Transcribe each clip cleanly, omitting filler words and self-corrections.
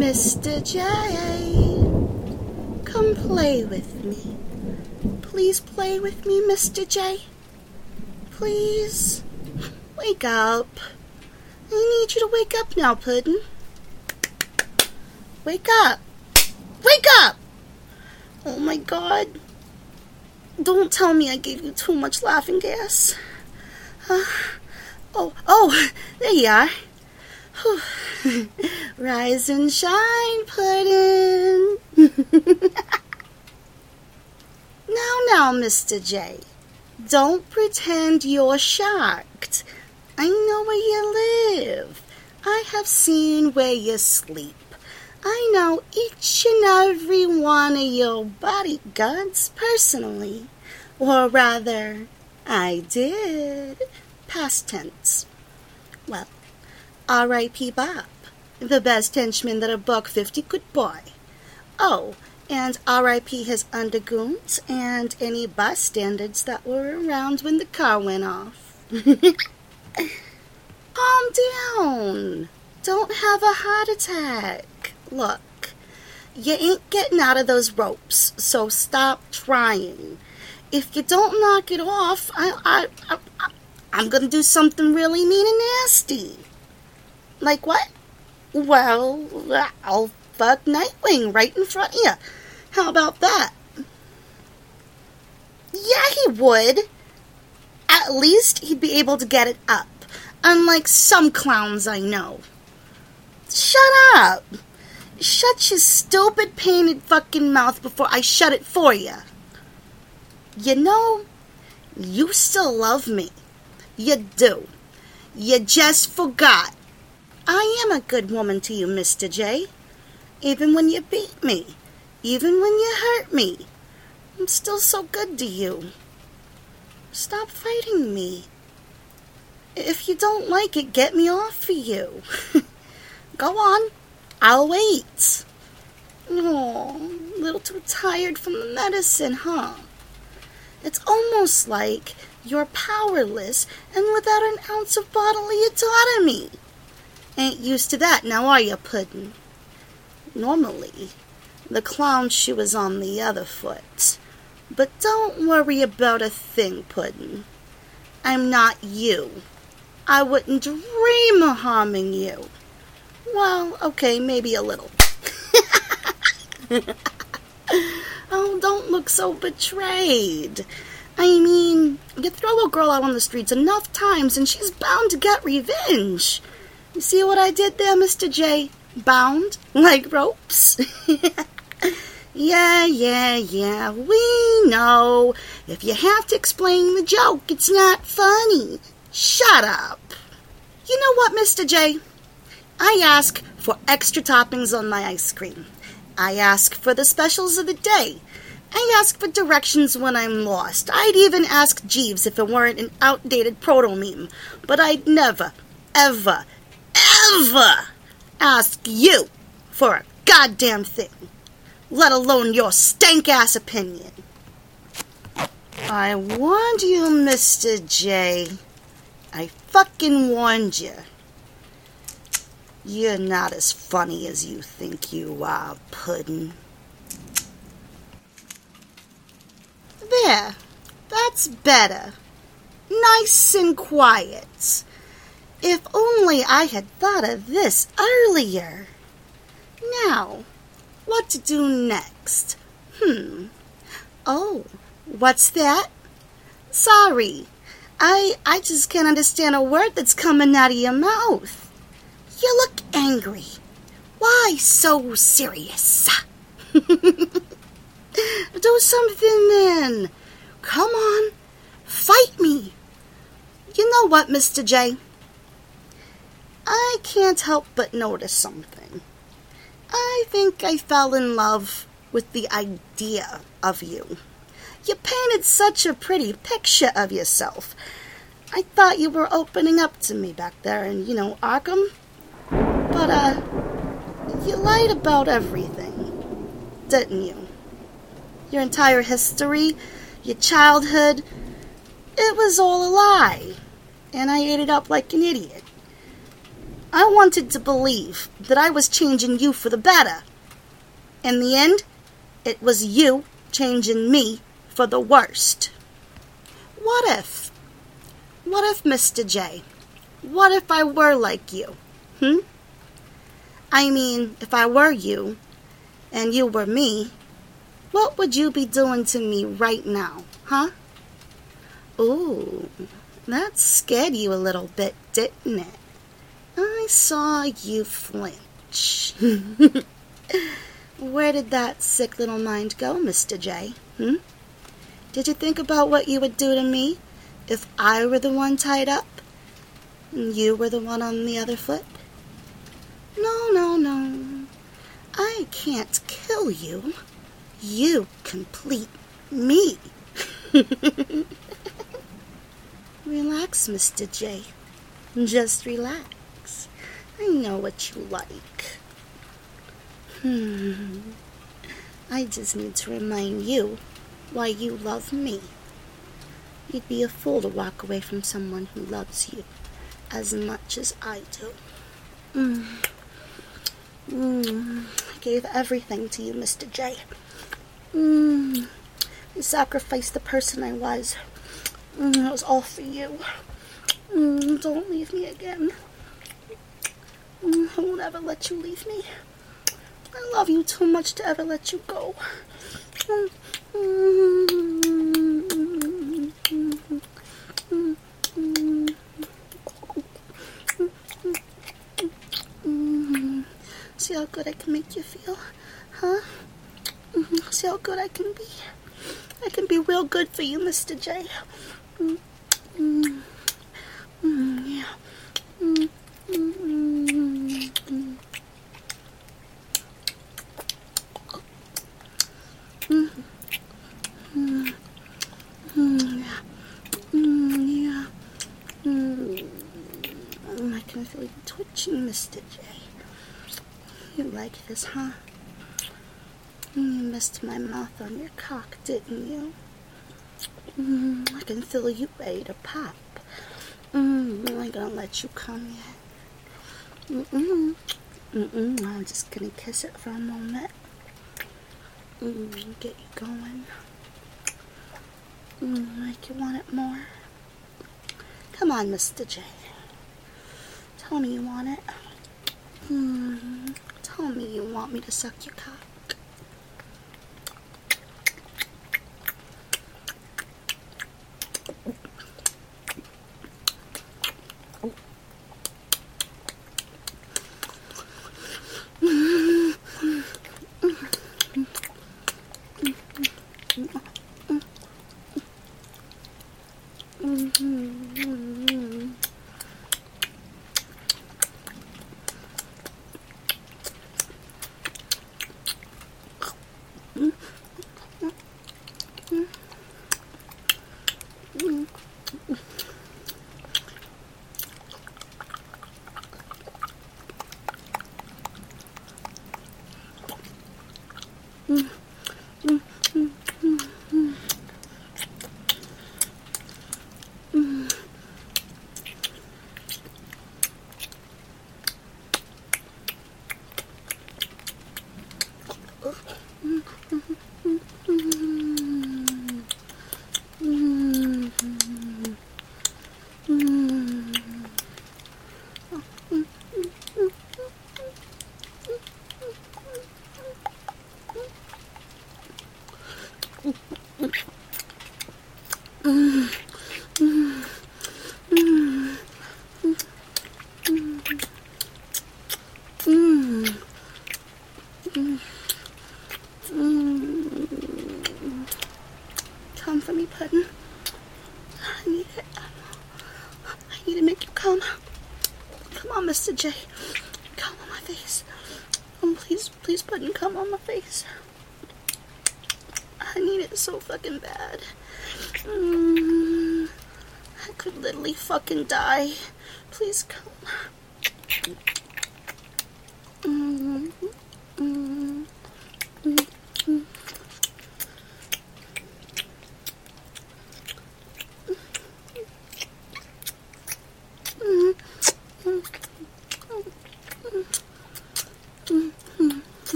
Mr. J, come play with me. Please play with me, Mr. J. Please. Wake up. I need you to wake up now, Puddin'. Wake up. Wake up! Oh my God. Don't tell me I gave you too much laughing gas. There you are. Rise and shine, Puddin'. Now, Mr. J, don't pretend you're shocked. I know where you live. I have seen where you sleep. I know each and every one of your bodyguards personally. Or rather, I did. Past tense. Well, R.I.P. Bob, the best henchman that a $1.50 could buy. Oh, and R.I.P. his undergoons and any bystanders that were around when the car went off. Calm down. Don't have a heart attack. Look, you ain't getting out of those ropes, so stop trying. If you don't knock it off, I'm gonna do something really mean and nasty. Like what? Well, I'll fuck Nightwing right in front of you. How about that? Yeah, he would. At least he'd be able to get it up, unlike some clowns I know. Shut up. Shut your stupid painted fucking mouth before I shut it for you. You know, you still love me. You do. You just forgot. I am a good woman to you, Mr. J. Even when you beat me. Even when you hurt me. I'm still so good to you. Stop fighting me. If you don't like it, get me off of you. Go on. I'll wait. Oh, a little too tired from the medicine, huh? It's almost like you're powerless and without an ounce of bodily autonomy. Ain't used to that now, are you, Puddin'? Normally, the clown shoe is on the other foot. But don't worry about a thing, Puddin'. I'm not you. I wouldn't dream of harming you. Well, okay, maybe a little. Oh, don't look so betrayed. I mean, you throw a girl out on the streets enough times and she's bound to get revenge. You see what I did there, Mr. J? Bound? Like ropes? Yeah, we know. If you have to explain the joke, it's not funny. Shut up. You know what, Mr. J? I ask for extra toppings on my ice cream. I ask for the specials of the day. I ask for directions when I'm lost. I'd even ask Jeeves if it weren't an outdated proto-meme. But I'd never, ever ask you for a goddamn thing. Let alone your stank-ass opinion. I warned you, Mr. J. I fucking warned you. You're not as funny as you think you are, Puddin'. There. That's better. Nice and quiet. If only I had thought of this earlier. Now, what to do next? Oh, what's that? Sorry. I just can't understand a word that's coming out of your mouth. You look angry. Why so serious? Do something then. Come on. Fight me. You know what, Mr. J? I can't help but notice something. I think I fell in love with the idea of you. You painted such a pretty picture of yourself. I thought you were opening up to me back there in, Arkham. But, you lied about everything, didn't you? Your entire history, your childhood, it was all a lie. And I ate it up like an idiot. I wanted to believe that I was changing you for the better. In the end, it was you changing me for the worst. What if? What if, Mr. J? What if I were like you? I mean, if I were you, and you were me, what would you be doing to me right now, huh? Ooh, that scared you a little bit, didn't it? I saw you flinch. Where did that sick little mind go, Mr. J? Did you think about what you would do to me if I were the one tied up and you were the one on the other foot? No, no, no. I can't kill you. You complete me. Relax, Mr. J. Just relax. I know what you like. I just need to remind you why you love me. You'd be a fool to walk away from someone who loves you as much as I do. I gave everything to you, Mr. J. I sacrificed the person I was. It was all for you. Don't leave me again. I won't ever let you leave me. I love you too much to ever let you go. See how good I can make you feel, huh? See how good I can be. I can be real good for you, Mr. J. Yeah. I can feel you twitching, Mr. J. You like this, huh? You missed my mouth on your cock, didn't you? I can feel you ready to pop. I ain't gonna let you come yet. I'm just gonna kiss it for a moment. Get you going. Make you want it more. Come on, Mr. J. Tell me you want it. Tell me you want me to suck your cock. Come for me, Puddin'. I need it. I need to make you come. Come on, Mr. J. Come on my face. Please, please, Puddin', come on my face. I need it so fucking bad. I could literally fucking die. Please come.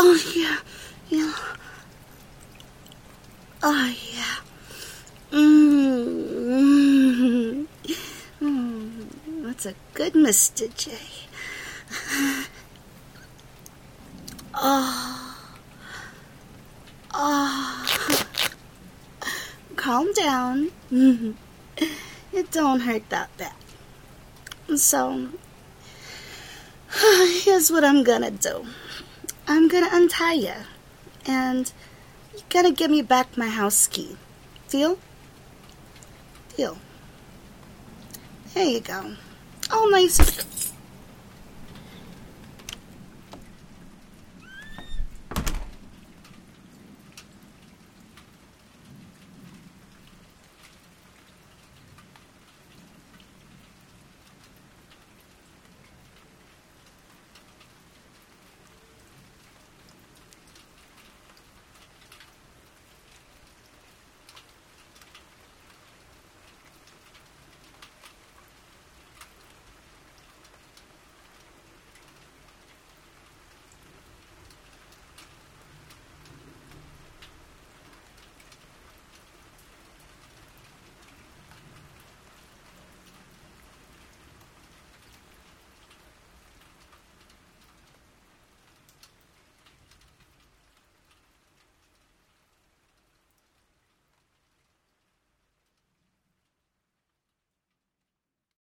Oh, yeah. Yeah. Oh, yeah. Mm-hmm. That's a good Mr. J. Oh. Oh. Calm down. It don't hurt that bad. So, here's what I'm gonna do. I'm gonna untie you, and you're gonna give me back my house key. Deal? Deal. There you go. All nice.